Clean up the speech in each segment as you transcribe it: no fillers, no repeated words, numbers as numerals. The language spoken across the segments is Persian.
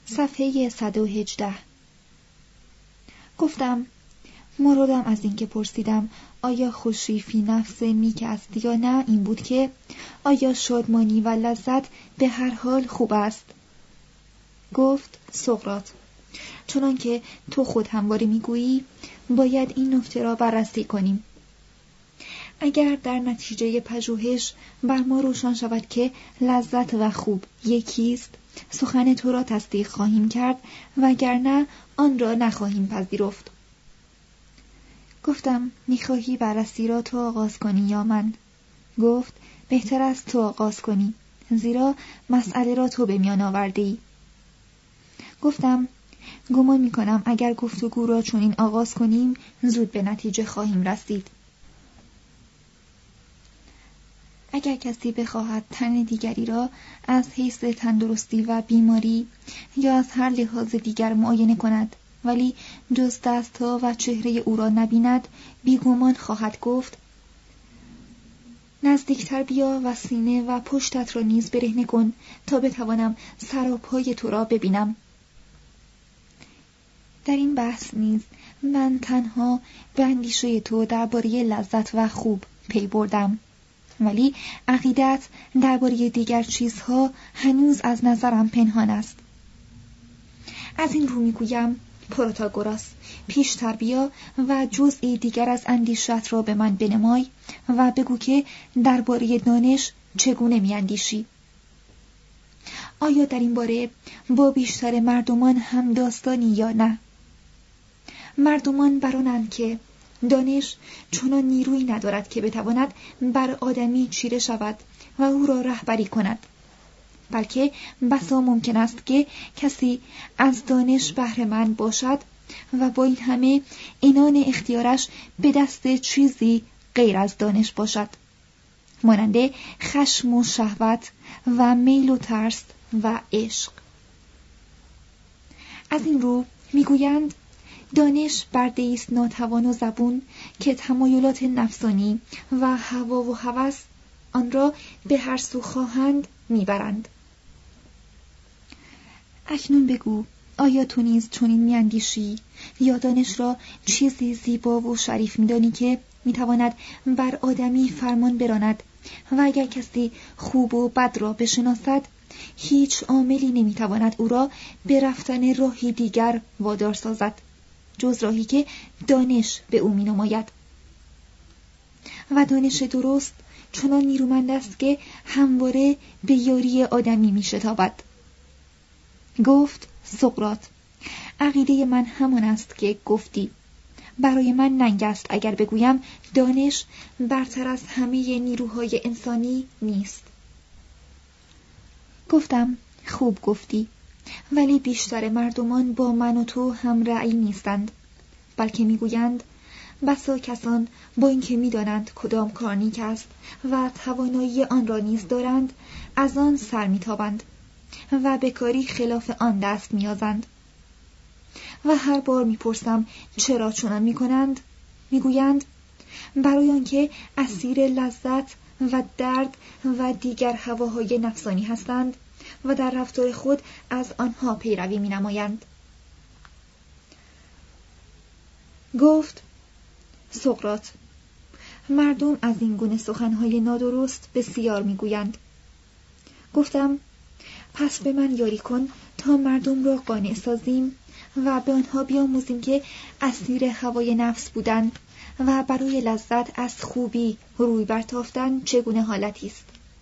صفحه 118. گفتم مرادم از این که پرسیدم آیا خوشی فی نفس نیک است یا نه این بود که آیا شادمانی و لذت به هر حال خوب است؟ گفت سقراط، چنان که تو خود همواره میگویی باید این نکته را بررسی کنیم. اگر در نتیجه پژوهش بر ما روشن شود که لذت و خوب یکیست، سخن تو را تصدیق خواهیم کرد وگرنه آن را نخواهیم پذیرفت. گفتم میخواهی بررسی را تو آغاز کنی یا من؟ گفت بهتر است تو آغاز کنی، زیرا مسئله را تو به میان آورده‌ای. گفتم گمان میکنم اگر گفتگو را چنین آغاز کنیم زود به نتیجه خواهیم رسید. اگر کسی بخواهد تن دیگری را از حیث تندرستی و بیماری یا از هر لحاظ دیگر معاینه کند ولی جز دست‌ها و چهره او را نبیند، بیگمان خواهد گفت نزدیکتر بیا و سینه و پشتت را نیز برهنه کن تا بتوانم سراپای تو را ببینم. در این بحث نیز من تنها به اندیشه تو درباره لذت و خوب پی بردم، ولی عقیدت درباره دیگر چیزها هنوز از نظرم پنهان است. از این رو میگویم پروتاگوراس، پیشتر بیا و جزئی دیگر از اندیشت را به من بنمای و بگو که درباره دانش چگونه میاندیشی. آیا در این باره با بیشتر مردمان هم داستانی یا نه؟ مردمان برانند که دانش چنان نیرویی ندارد که بتواند بر آدمی چیره شود و او را رهبری کند، بلکه بسا ممکن است که کسی از دانش بهره مند باشد و با این همه عنان اختیارش به دست چیزی غیر از دانش باشد، مانند خشم و شهوت و میل و ترس و عشق. از این رو میگویند دانش برده است ناتوان و زبون که تمایلات نفسانی و هوا و هوس آن را به هر سو خواهند میبرند. اکنون بگو آیا تو نیز چنین میاندیشی یا دانش را چیزی زیبا و شریف میدانی که میتواند بر آدمی فرمان براند و اگر کسی خوب و بد را بشناسد هیچ عاملی نمیتواند او را به رفتن راهی دیگر وادار سازد جز راهی که دانش به او مینماید. و دانش درست چنان نیرومند است که همواره به یاری آدمی میشتابد. گفت سقراط، عقیده من همان است که گفتی. برای من ننگ است اگر بگویم دانش برتر از همه نیروهای انسانی نیست. گفتم خوب گفتی، ولی بیشتر مردمان با من و تو هم رأی نیستند، بلکه میگویند بسا کسان با اینکه میدانند کدام کار نیک است و توانایی آن را نیز دارند از آن سر میتابند و به کاری خلاف آن دست میازند. و هر بار میپرسم چرا چنان میکنند؟ میگویند برای آنکه اسیر لذت و درد و دیگر هواهای نفسانی هستند و در رفتار خود از آنها پیروی مینمایند. گفت سقراط، مردم از این گونه سخنهای نادرست بسیار میگویند. گفتم پس به من یاری کن تا مردم را قانع سازیم و به آنها بیاموزیم که اسیر هوای نفس بودن و برای لذت از خوبی روی برتافتن چگونه حالتی است.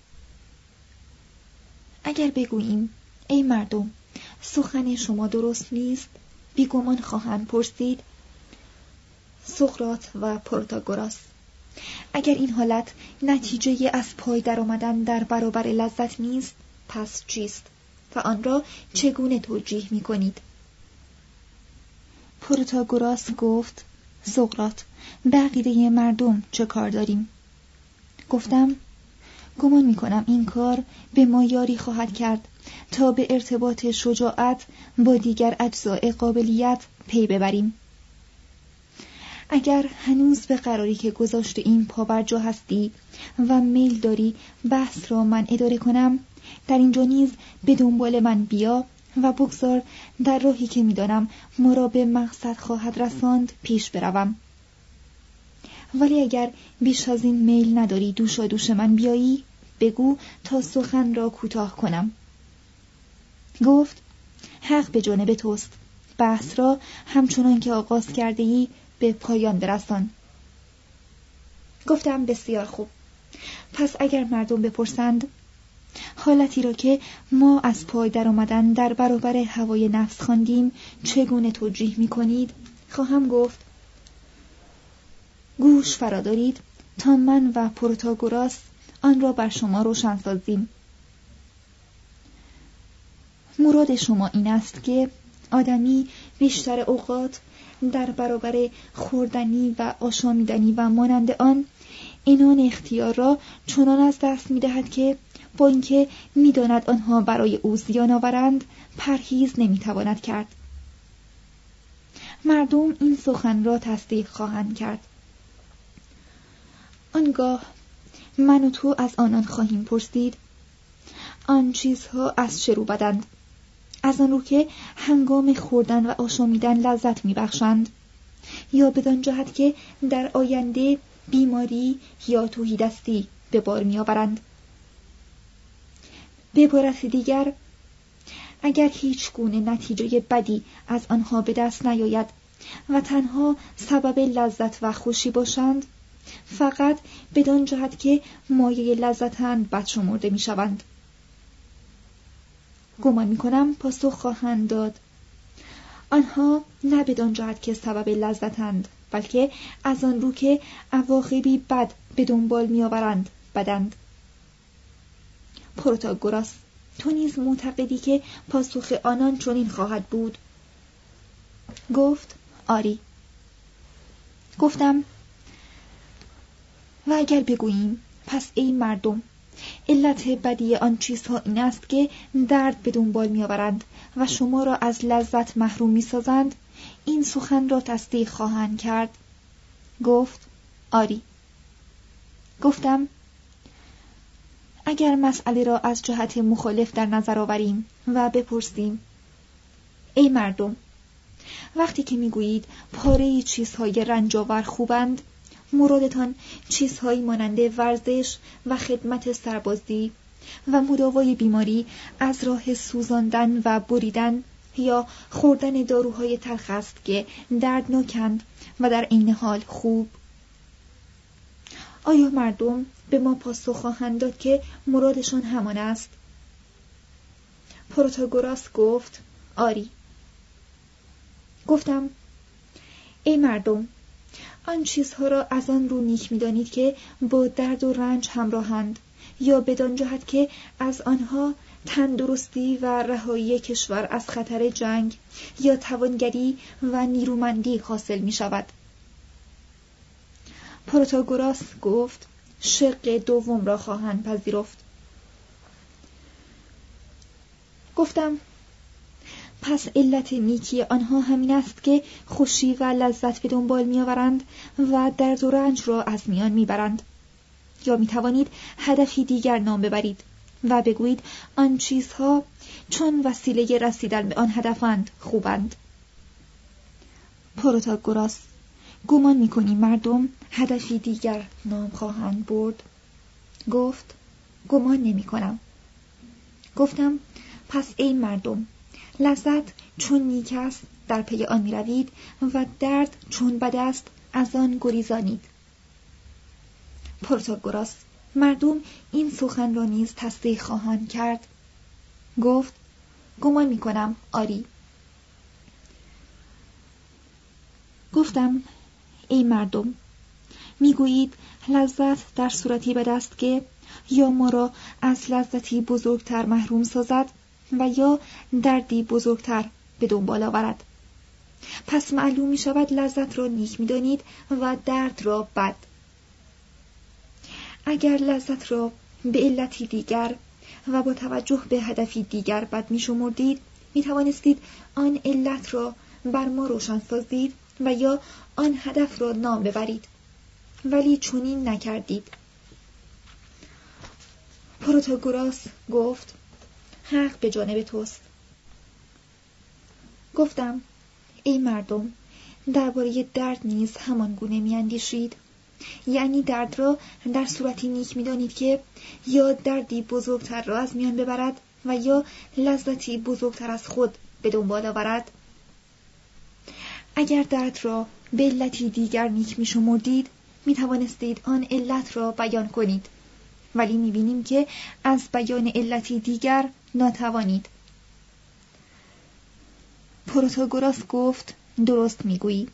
اگر بگوییم ای مردم سخن شما درست نیست، بیگمان خواهند پرسید سقراط و پروتاگوراس، اگر این حالت نتیجه از پای در آمدن در برابر لذت نیست پس چیست و آن را چگونه توجیه می کنید؟ پروتاگوراس گفت سقراط، به عقیده مردم چه کار داریم؟ گفتم گمان می کنم این کار به ما یاری خواهد کرد تا به ارتباط شجاعت با دیگر اجزای قابلیت پی ببریم. اگر هنوز به قراری که گذاشته این پا بر جا هستی و میل داری بحث را من اداره کنم، در اینجا نیز به دنبال من بیا و بگذار در راهی که می‌دانم ما را به مقصد خواهد رساند پیش بروم. ولی اگر بیش از این میل نداری دوشا دوش من بیایی، بگو تا سخن را کوتاه کنم. گفت: حق به جانب توست. بحث را همچنان که آغاز کرده ای به پایان برسان. گفتم: بسیار خوب. پس اگر مردم بپرسند حالتی را که ما از پای در آمدن در برابر هوای نفس خواندیم چگونه توجیه می کنید؟ خواهم گفت: گوش فرا دارید تا من و پروتاگوراس آن را بر شما روشن سازیم. مراد شما این است که آدمی بیشتر اوقات در برابر خوردنی و آشامیدنی و مانند آن اینان اختیار را چنان از دست می دهد که با اینکه می داند آنها برای او زیان آورند پرهیز نمی تواند کرد. مردم این سخن را تصدیق خواهند کرد. آنگاه من و تو از آنان خواهیم پرسید: آن چیزها از چه رو بدند؟ از آن رو که هنگام خوردن و آشامیدن لذت می‌بخشند، یا بدان جهت که در آینده بیماری یا تهیدستی به بار می‌آورند؟ به عبارت دیگر، اگر هیچ گونه نتیجه بدی از آنها به دست نیاید و تنها سبب لذت و خوشی باشند، فقط بدان جهت که مایه لذتند بد شمرده می‌شوند. گمان می‌کنم پاسخ خواهند داد: آنها نه بدان جهت که سبب لذتند، بلکه از آن رو که عواقبی بد به دنبال می‌آورند بدند. پروتاگوراس، تو نیز معتقدی که پاسخ آنان چنین خواهد بود؟ گفت: آری. گفتم: و اگر بگوییم پس ای مردم، علت بدی آن چیزها این است که درد به دنبال می‌آورند و شما را از لذت محروم می‌سازند، این سخن را تصدیق خواهند کرد؟ گفت: آری. گفتم: اگر مسئله را از جهت مخالف در نظر آوریم و بپرسیم: ای مردم، وقتی که می‌گویید پاره چیزهای رنجاور خوبند، مرادتان چیزهایی مانند ورزش و خدمت سربازی و مداوای بیماری از راه سوزاندن و بریدن یا خوردن داروهای تلخ است که دردناکند و در عین حال خوب؟ آیا مردم به ما پاسخ خواهند داد که مرادشان همان است؟ پروتاگوراس گفت: آری. گفتم: ای مردم، آن چیزها را از آن رو نیک می‌دانید که با درد و رنج همراهند، یا بدان جهت که از آنها تندرستی و رهایی کشور از خطر جنگ یا توانگری و نیرومندی حاصل می‌شود؟ پروتاگوراس گفت: شق دوم را خواهند پذیرفت. گفتم: پس علت نیکی آنها همین است که خوشی و لذت به دنبال می‌آورند و درد و رنج را از میان می‌برند. یا می‌توانید هدفی دیگر نام ببرید و بگویید آن چیزها چون وسیله رسیدن به آن هدفند خوبند. پروتاگوراس: گمان می‌کنی مردم هدفی دیگر نام خواهند برد؟ گفت: گمان نمی‌کنم. گفتم: پس ای مردم، لذت چون نیک است در پی آن می‌روید و درد چون بد است از آن گریزانید. پروتاگوراس: مردم این سخن را نیز تصدیق خواهند کرد؟ گفت: گمان می‌کنم آری. گفتم: ای مردم، میگویید لذت در صورتی بد است که یا ما را از لذتی بزرگتر محروم سازد و یا دردی بزرگتر به دنبال آورد. پس معلوم می شود لذت را نیک می دانید و درد را بد. اگر لذت را به علتی دیگر و با توجه به هدفی دیگر بد می شمردید، می توانستید آن علت را بر ما روشن سازید و یا آن هدف را نام ببرید، ولی چنین نکردید. پروتاگوراس گفت: حق به جانب توست. گفتم ای مردم، درباره درد نیز همان گونه می‌اندیشید؟ یعنی درد را در صورتی نیک می‌دانید که یا دردی بزرگتر را از میان ببرد و یا لذتی بزرگتر از خود به دنبال آورد. اگر درد را به علتی دیگر نیک می‌شمردید، می‌توانستید آن علت را بیان کنید، ولی می‌بینیم که از بیان علتی دیگر ناتوانید. پروتاگوراس گفت درست می‌گویی.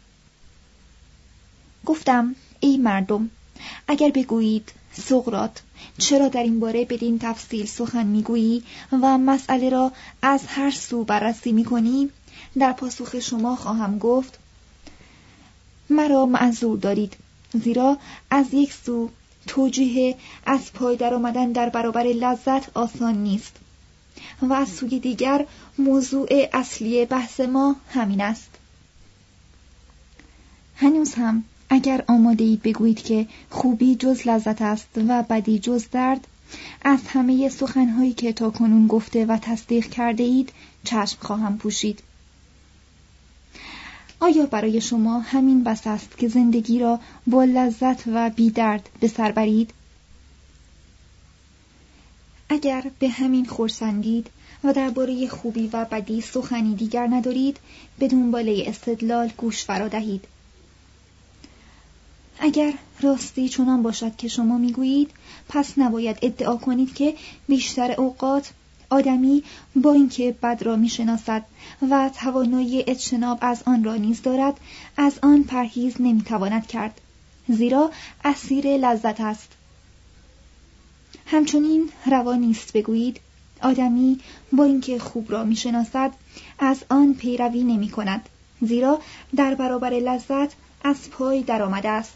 گفتم ای مردم، اگر بگویید سقراط چرا در این باره بدین تفصیل سخن می‌گویی و مسئله را از هر سو بررسی می‌کنی، در پاسخ شما خواهم گفت مرا معذور دارید، زیرا از یک سو توجیه از پای در آمدن در برابر لذت آسان نیست و از سوی دیگر موضوع اصلی بحث ما همین است. هنوز هم اگر آماده اید بگویید که خوبی جز لذت است و بدی جز درد، از همه سخنهایی که تا کنون گفته و تصدیق کرده اید چشم خواهم پوشید. آیا برای شما همین بس است که زندگی را با لذت و بی درد به سر برید؟ اگر به همین خرسندید و درباره خوبی و بدی سخنی دیگر ندارید، به دنباله استدلال گوش فرا دهید. اگر راستی چنان باشد که شما میگویید، پس نباید ادعا کنید که بیشتر اوقات آدمی با اینکه بد را میشناسد و توانایی اجتناب از آن را نیز دارد، از آن پرهیز نمیتواند کرد، زیرا اسیر لذت است. همچنین روا نیست بگویید آدمی با اینکه خوب را میشناسد از آن پیروی نمی کند، زیرا در برابر لذت از پای در آمده است.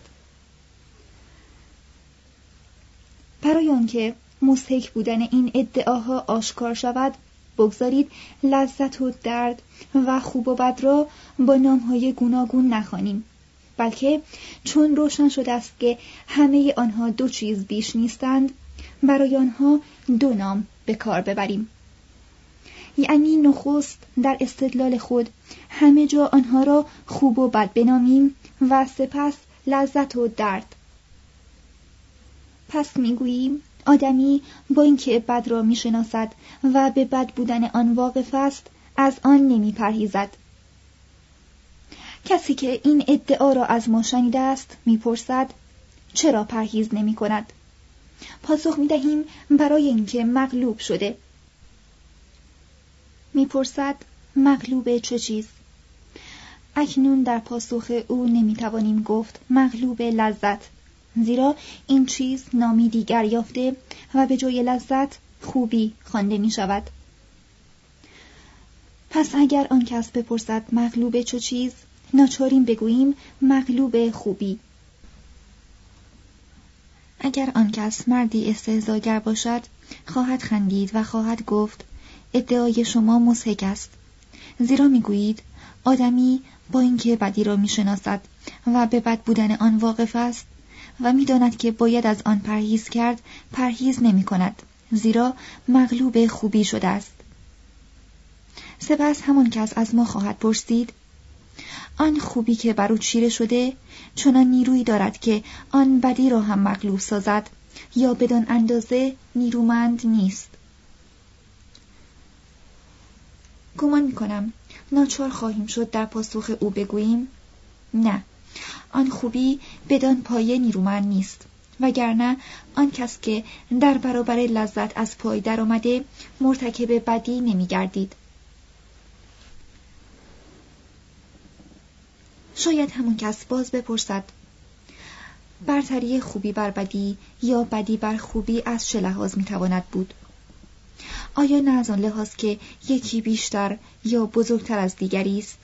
برای آنکه مضحک بودن این ادعاها آشکار شود، بگذارید لذت و درد و خوب و بد را با نامهای گوناگون نخوانیم، بلکه چون روشن شده است که همه آنها دو چیز بیش نیستند، برای آنها دو نام به کار ببریم. یعنی نخست در استدلال خود همه جا آنها را خوب و بد بنامیم و سپس لذت و درد. پس میگوییم آدمی با اینکه بد را میشناسد و به بد بودن آن واقف است، از آن نمی پرهیزد. کسی که این ادعا را از ما شنیده است میپرسد چرا پرهیز نمی کند؟ پاسخ میدهیم برای اینکه مغلوب شده. میپرسد مغلوب چه چیز؟ اکنون در پاسخ او نمیتوانیم گفت مغلوب لذت، زیرا این چیز نامی دیگر یافته و به جای لذت خوبی خوانده می شود. پس اگر آن کس بپرسد مغلوب چه چیز، ناچاریم بگوییم مغلوب خوبی. اگر آن کس مردی استهزاگر باشد، خواهد خندید و خواهد گفت ادعای شما مضحک است، زیرا میگویید آدمی با اینکه بدی را میشناسد و به بد بودن آن واقف است و میداند که باید از آن پرهیز کرد، پرهیز نمی کند، زیرا مغلوب خوبی شده است. سپس همان کس از ما خواهد پرسید آن خوبی که بر او چیره شده چنان نیرویی دارد که آن بدی را هم مغلوب سازد یا بدان اندازه نیرومند نیست؟ گمان می‌کنم ناچار خواهیم شد در پاسخ او بگوییم نه، آن خوبی بدان پایه نیرومند نیست، وگرنه آن کس که در برابر لذت از پای در آمده مرتکب بدی نمی‌گردید. شاید همون کس باز بپرسد برتری خوبی بر بدی یا بدی بر خوبی از چه لحاظ میتواند بود؟ آیا نه از آن لحاظ که یکی بیشتر یا بزرگتر از دیگری است؟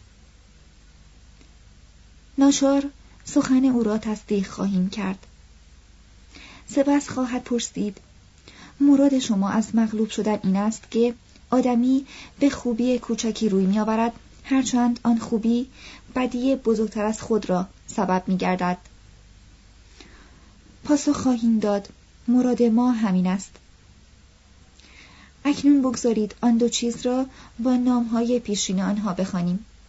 ناچار سخن او را تصدیق خواهیم کرد. سپس خواهد پرسید مراد شما از مغلوب شدن این است که آدمی به خوبی کوچکی روی می‌آورد، هرچند آن خوبی بدی بزرگتر از خود را سبب می‌گردد. پاسخ خواهیم داد مراد ما همین است. اکنون بگذارید آن دو چیز را با نام‌های پیشین آنها بخوانیم.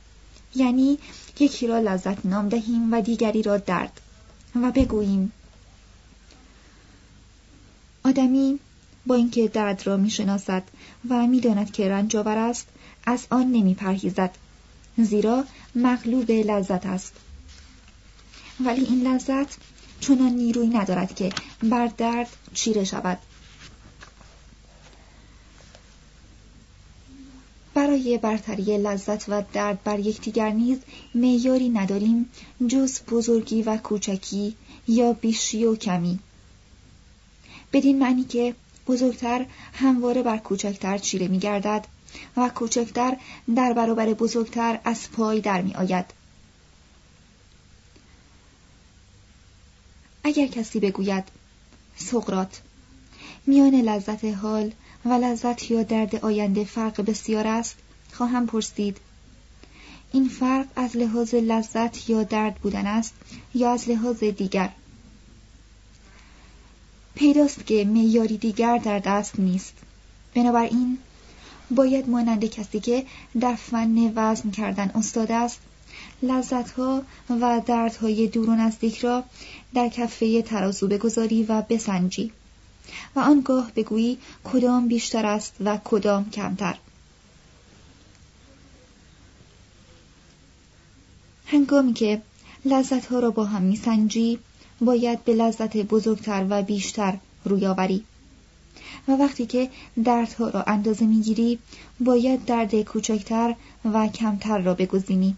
یعنی یکی را لذت نام دهیم و دیگری را درد و بگوییم آدمی با اینکه درد را می‌شناسد و می‌داند که رنج‌آور است از آن نمی‌پرهیزد، زیرا مغلوب لذت است. ولی این لذت چنان نیرویی ندارد که بر درد چیره شود. برای برتری لذت و درد بر یکدیگر نیز معیاری نداریم جز بزرگی و کوچکی یا بیشی و کمی، بدین معنی که بزرگتر همواره بر کوچکتر چیره می‌گردد و کوچکتر در برابر بزرگتر از پای در می‌آید. اگر کسی بگوید سقراط میان لذت حال و لذت یا درد آینده فرق بسیار است، خواهم پرسید این فرق از لحاظ لذت یا درد بودن است یا از لحاظ دیگر؟ پیداست که معیاری دیگر در دست نیست. بنابراین باید مانند کسی که در فن وزن کردن استاد است، لذت‌ها و دردهای دور و نزدیک را در کفه ترازو بگذاری و بسنجی و آنگاه بگویی کدام بیشتر است و کدام کمتر. هنگامی که لذت‌ها را با هم می‌سنجی، باید به لذت بزرگتر و بیشتر روی آوری و وقتی که دردها را اندازه می‌گیری، باید درد کوچکتر و کمتر را بگزینی.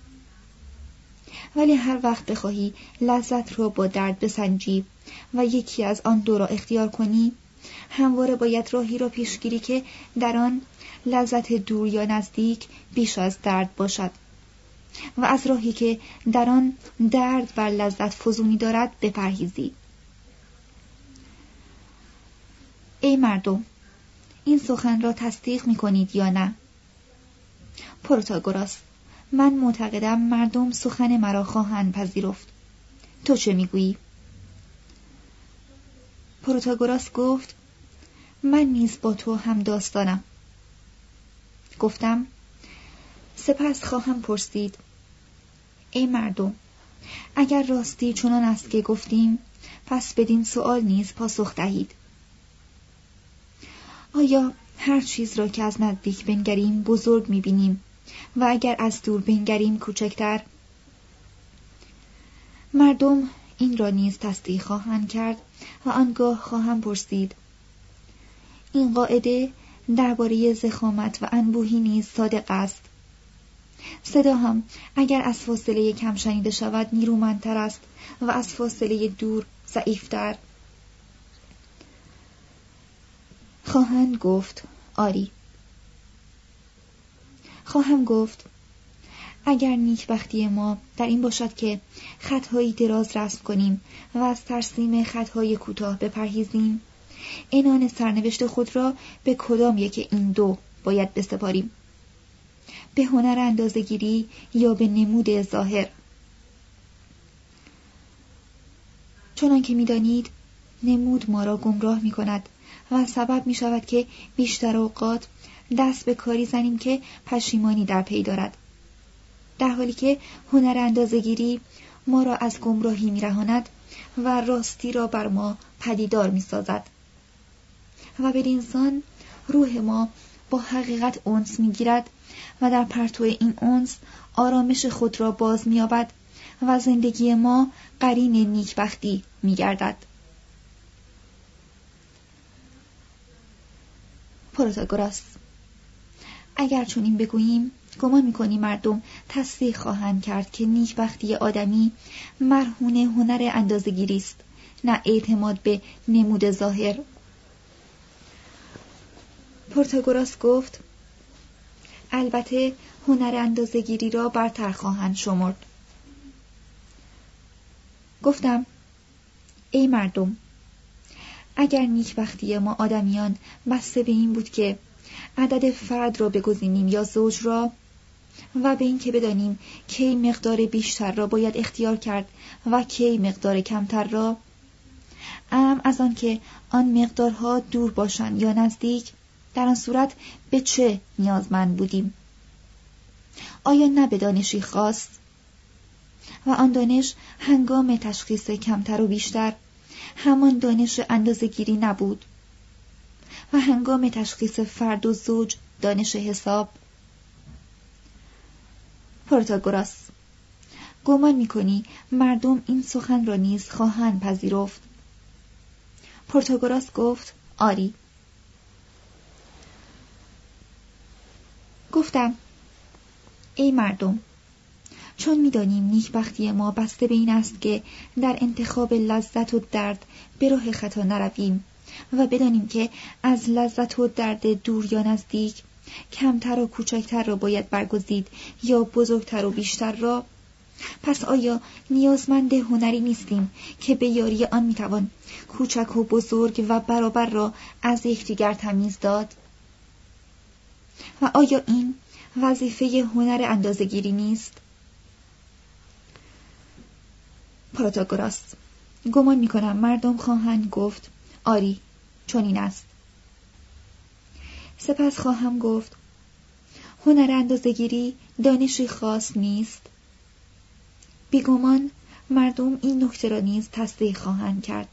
ولی هر وقت بخواهی لذت را با درد بسنجی و یکی از آن دو را اختیار کنی، همواره باید راهی را پیش گیری که در آن لذت دور یا نزدیک بیش از درد باشد و از راهی که در آن درد بر لذت فزونی دارد بپرهیزی. ای مردم، این سخن را تصدیق می کنید یا نه؟ پروتاگوراس: من معتقدم مردم سخن مرا خواهند پذیرفت. تو چه میگویی؟ پروتاگوراس گفت: من نیز با تو هم داستانم. گفتم: سپس خواهم پرسید ای مردم، اگر راستی چنان است که گفتیم، پس بدین سؤال نیز پاسخ دهید. آیا هر چیز را که از نزدیک بنگریم بزرگ می‌بینیم و اگر از دور بنگریم کوچکتر؟ مردم این را نیز تصدیق خواهند کرد و آنگاه خواهم پرسید این قاعده درباره ضخامت و انبوهی نیز صادق است. صدا هم اگر از فاصله کم شنیده شود نیرومندتر است و از فاصله دور ضعیفتر. خواهند گفت آری. خواهم گفت اگر نیکبختی ما در این باشد که خطهایی دراز رسم کنیم و از ترسیم خطهای کوتاه بپرهیزیم، عنان سرنوشت خود را به کدام یک این دو باید بسپاریم؟ به هنر اندازه‌گیری یا به نمود ظاهر؟ چنان که می‌دانید نمود ما را گمراه می‌کند و سبب می‌شود که بیشتر اوقات دست به کاری زنیم که پشیمانی در پی دارد، در حالی که هنر اندازه‌گیری ما را از گمراهی می‌رهاند و راستی را بر ما پدیدار می‌سازد و بدینسان روح ما با حقیقت انس می‌گیرد و در پرتو این انس آرامش خود را باز می‌یابد و زندگی ما قرین نیکبختی می‌گردد. پروتاگوراس: اگر چنین بگوییم، گمان می‌کنی مردم تصدیق خواهند کرد که نیکبختی آدمی مرهون هنر اندازه‌گیری است، نه اعتماد به نمود ظاهر؟ پروتاگوراس گفت: البته هنر اندازه‌گیری را برتر خواهند شمرد. گفتم: ای مردم، اگر نیکبختی ما آدمیان بسته به این بود که عدد فرد را بگزینیم یا زوج را و به این که بدانیم کی مقدار بیشتر را باید اختیار کرد و کی مقدار کمتر را، از آن که آن مقدارها دور باشند یا نزدیک، در آن صورت به چه نیازمند بودیم؟ آیا نه به دانشی خاص؟ و آن دانش هنگام تشخیص کمتر و بیشتر همان دانش اندازه‌گیری نبود و هنگام تشخیص فرد و زوج دانش حساب. پروتاگوراس: گمان می‌کنی مردم این سخن را نیز خواهند پذیرفت؟ پروتاگوراس گفت: آری. گفتم: ای مردم، چون می‌دانیم نیکبختی ما بسته به این است که در انتخاب لذت و درد به راه خطا نرویم و بدانیم که از لذت و درد دور یا نزدیک، کمتر و کوچکتر را باید برگزید یا بزرگتر و بیشتر را، پس آیا نیازمند هنری نیستیم که به یاری آن میتوان کوچک و بزرگ و برابر را از یکدیگر تمیز داد؟ و آیا این وظیفه هنر اندازه‌گیری نیست؟ پروتاگوراس: گمان میکنم مردم خواهند گفت: آری، چون این است. سپس خواهم گفت: هنر اندازه‌گیری دانشی خاص نیست. بیگمان مردم این نکته را نیز تصدیق خواهند کرد.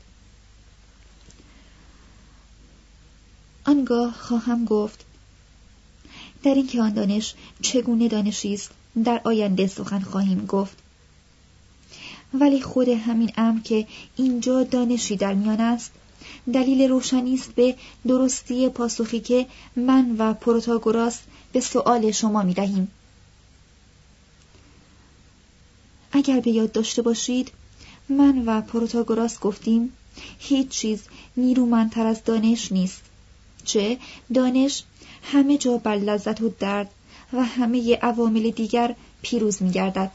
آنگاه خواهم گفت: در این که آن دانش چگونه دانشی است در آینده سخن خواهیم گفت، ولی خود همین امر که اینجا دانشی در میان است دلیل روشنی است به درستی پاسخی که من و پروتاگوراس به سؤال شما می دهیم. اگر به یاد داشته باشید، من و پروتاگوراس گفتیم هیچ چیز نیرومندتر از دانش نیست، چه دانش همه جا بر لذت و درد و همه عوامل دیگر پیروز می گردد.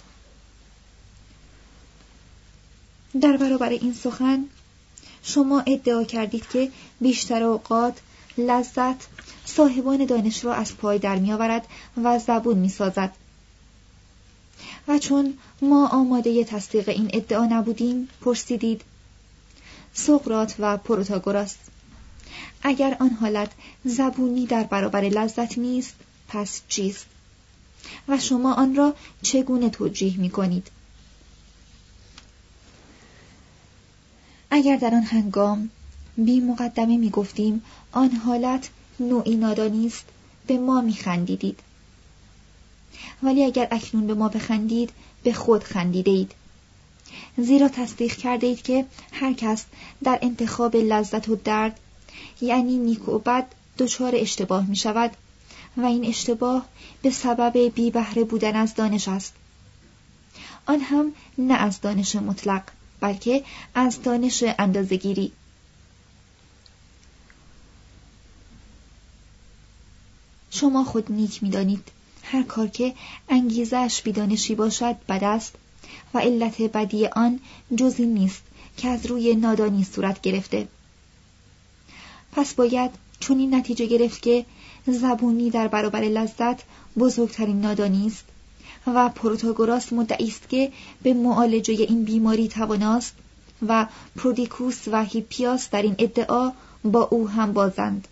در برابر این سخن شما ادعا کردید که بیشتر اوقات لذت صاحبان دانش را از پای در می آورد و زبون می سازد. و چون ما آماده تصدیق این ادعا نبودیم پرسیدید: سقراط و پروتاگوراس، اگر آن حالت زبونی در برابر لذت نیست پس چیست؟ و شما آن را چگونه توجیه می کنید؟ اگر در آن هنگام بی مقدمه می گفتیم آن حالت نوعی نادانی است، به ما می خندیدید. ولی اگر اکنون به ما بخندید، به خود خندیده اید. زیرا تصدیق کرده اید که هر کس در انتخاب لذت و درد، یعنی نیک و بد، دچار اشتباه می شود و این اشتباه به سبب بی بهره بودن از دانش است. آن هم نه از دانش مطلق، بلکه از دانش اندازه‌گیری. شما خود نیک می دانید هر کار که انگیزش بیدانشی باشد بد است و علت بدی آن جز این نیست که از روی نادانی صورت گرفته. پس باید چون این نتیجه گرفت که زبونی در برابر لذت بزرگترین نادانی است و پروتاگوراس مدعی است که به معالجه این بیماری تواناست و پرودیکوس و هیپیاس در این ادعا با او هم بازند.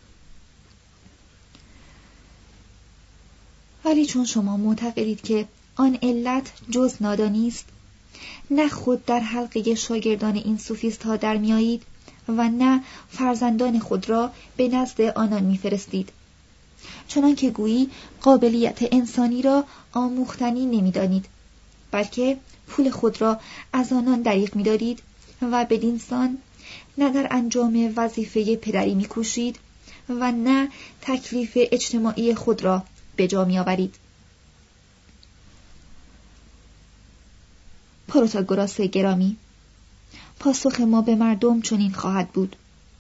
ولی چون شما معتقدید که آن علت جز نادانی است، نه خود در حلقه شاگردان این سوفیست ها در میایید و نه فرزندان خود را به نزد آنان میفرستید، چنان که گویی قابلیت انسانی را آموختنی نمیدانید، بلکه پول خود را از آنان دریغ می‌دارید و بدین سان نه در انجام وظیفه پدری می‌کوشید و نه تکلیف اجتماعی خود را به جا می‌آورید. پروتاگوراس گرامی، پاسخ ما به مردم چنین خواهد بود: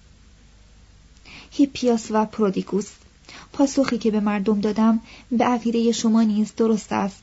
هیپیاس و پرودیکوس، پاسخی که به مردم دادم به عقیده شما نیز درست است.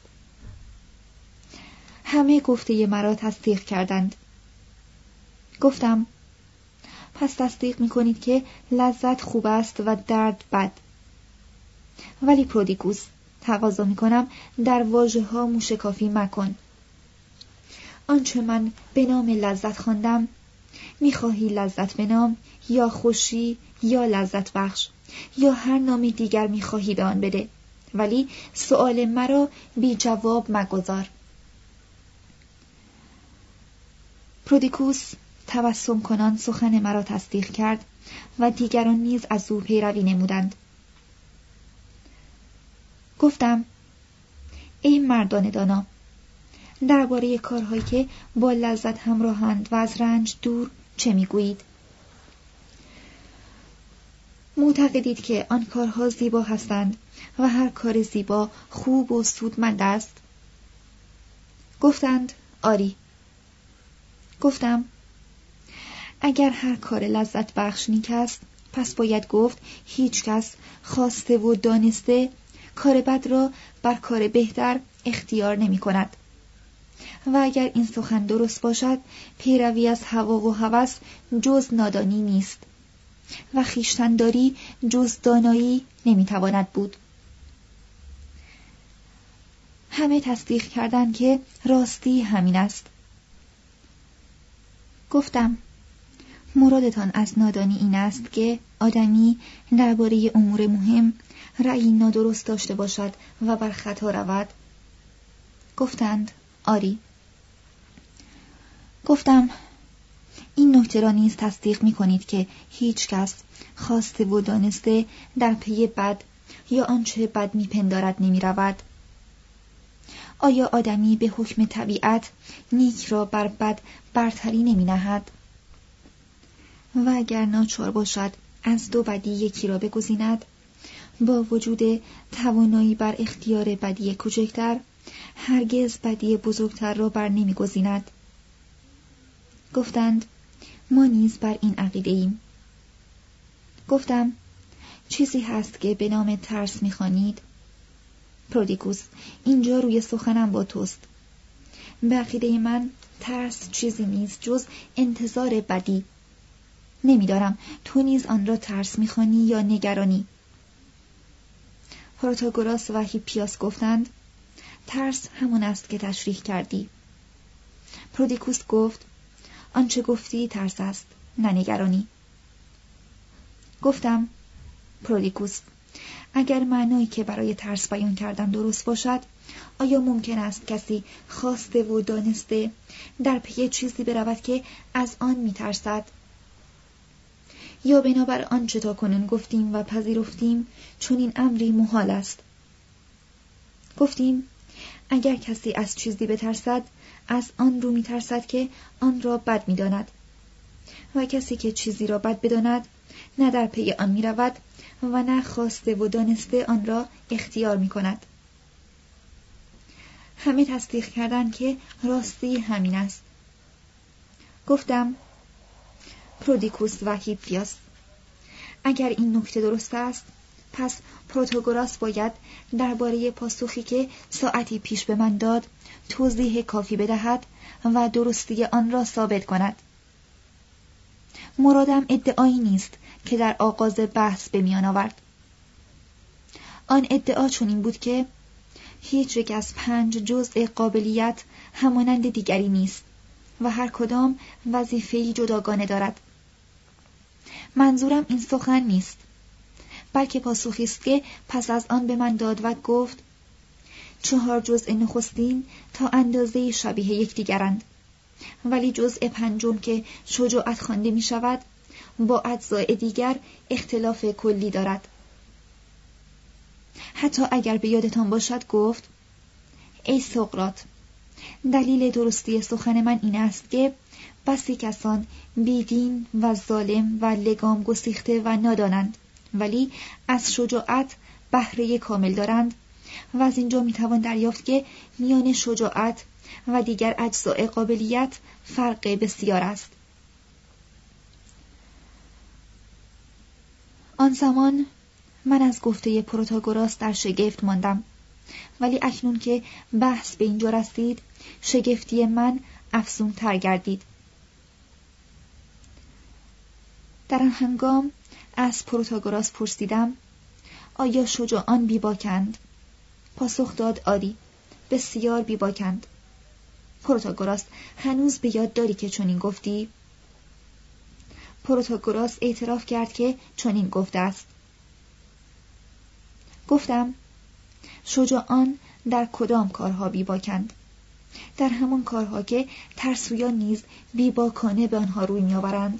همه گفته مرا تصدیق کردند. گفتم: پس تصدیق می‌کنید که لذت خوب است و درد بد. ولی پرودیکوس، تقاضا می‌کنم در واژه‌ها موشکافی مکن. آنچه من به نام لذت خواندم، می‌خواهی لذت به نام یا خوشی یا لذت بخش یا هر نام دیگر می‌خواهی به آن بده، ولی سؤال مرا بی جواب مگذار. پرودیکوس تبسم کنان سخن مرا تصدیق کرد و دیگران نیز از او پیروی نمودند. گفتم: ای مردان دانا، درباره کارهایی که با لذت همراهند و از رنج دور چه میگویید؟ معتقدید که آن کارها زیبا هستند و هر کار زیبا خوب و سودمند است؟ گفتند: آری. گفتم: اگر هر کار لذت بخش نیک است، پس باید گفت هیچ کس خواسته و دانسته کار بد را بر کار بهتر اختیار نمی کند. و اگر این سخن درست باشد، پیروی از هوا و هوس جز نادانی نیست و خویشتن‌داری جز دانایی نمیتواند بود. همه تصدیق کردند که راستی همین است. گفتم: مرادتان از نادانی این است که آدمی درباره امور مهم رأی نادرست داشته باشد و بر خطا رود؟ گفتند: آری. گفتم: این نکته را نیز تصدیق می کنید که هیچ کس خواسته و دانسته در پی بد یا آنچه بد می پندارد نمی رود؟ آیا آدمی به حکم طبیعت نیک را بر بد برتری نمی نهد؟ و اگر ناچار باشد از دو بدی یکی را بگزیند، با وجود توانایی بر اختیار بدی کوچکتر هرگز بدی بزرگتر را بر نمی گزیند. گفتند: ما نیز بر این عقیده ایم. گفتم: چیزی هست که به نام ترس می‌خوانید؟ پرودیکوس: اینجا روی سخنم با توست. به عقیده من ترس چیزی نیست جز انتظار بدی. نمی‌دانم تو نیز آن را ترس می‌خوانی یا نگرانی. پروتاگوراس و هیپیاس گفتند: ترس همون است که تشریح کردی. پرودیکوس گفت: آنچه گفتی ترس است، نه نگرانی. گفتم: پرودیکوس، اگر معنایی که برای ترس بیان کردم درست باشد، آیا ممکن است کسی خواسته و دانسته در پی چیزی برود که از آن می‌ترسد؟ یا بنابر آنچه تا کنون گفتیم و پذیرفتیم چون این امری محال است؟ گفتیم: اگر کسی از چیزی بترسد، از آن رو می‌ترسد که آن را بد می‌داند، و کسی که چیزی را بد بداند نه در پی آن می‌رود و نه خواسته و دانسته آن را اختیار می‌کند. همه تصدیق کردند که راستی همین است. گفتم: پرودیکوس و هیپیاس، اگر این نکته درست است، پس پروتاگوراس باید درباره پاسخی که ساعتی پیش به من داد توضیح کافی بدهد و درستی آن را ثابت کند. مرادم ادعایی نیست که در آغاز بحث به میان آورد. آن ادعا چنین بود که هیچ یک از 5 جزء قابلیت همانند دیگری نیست و هر کدام وظیفه‌ای جداگانه دارد. منظورم این سخن نیست، بلکه پاسخی است که پس از آن به من داد و گفت 4 جزء نخستین تا اندازه شبیه یکدیگرند، ولی جزء 5 که شجاعت خوانده می شود با اجزای دیگر اختلاف کلی دارد. حتی اگر به یادتان باشد گفت: ای سقراط، دلیل درستی سخن من این است که بسی کسان بیدین و ظالم و لگام گسیخته و نادانند، ولی از شجاعت بهره کامل دارند و از اینجا میتوان دریافت که میان شجاعت و دیگر اجزای قابلیت فرق بسیار است. آن زمان من از گفته پروتاگوراس در شگفت ماندم، ولی اکنون که بحث به اینجا رسید، شگفتی من افزون تر گردید. در آن هنگام از پروتاگوراس پرسیدم: آیا شجاعان بیباکند؟ پاسخ داد: آری، بسیار بیباکند. پروتاگوراس: هنوز به یاد داری که چنین گفتی؟ پروتاگوراس اعتراف کرد که چنین گفته است. گفتم: شجاعان در کدام کارها بیباکند؟ در همان کارها که ترسویان نیز بیباکانه به آنها روی می‌آورند.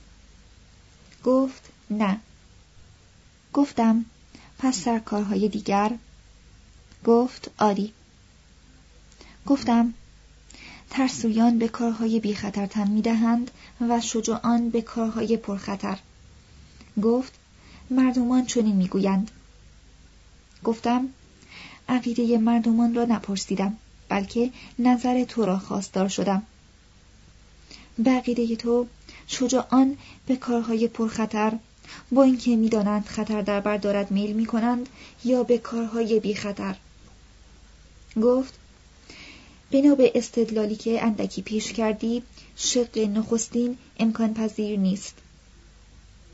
گفت نه. گفتم پس در کارهای دیگر؟ گفت آری. گفتم ترسویان به کارهای بی خطر تن می‌دهند و شجاعان به کارهای پرخطر. گفت مردمان چنین می‌گویند. گفتم عقیده مردمان را نپرسیدم، بلکه نظر تو را خواستار شدم. به عقیده تو شجاعان به کارهای پرخطر با اینکه می‌دانند خطر در بر دارد میل می‌کنند یا به کارهای بی خطر؟ گفت بنا به استدلالی که اندکی پیش کردی، شق نخستین امکان پذیر نیست.